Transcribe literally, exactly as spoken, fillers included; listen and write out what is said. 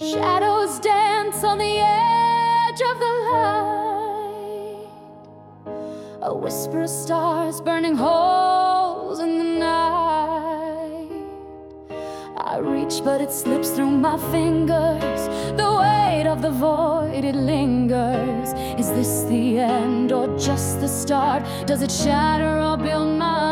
Shadows dance on the edge of the light. A whisper of stars burning holes in the night. I reach, but it slips through my fingers. The weight of the void, it lingers. Is this the end or just the start? Does it shatter or build my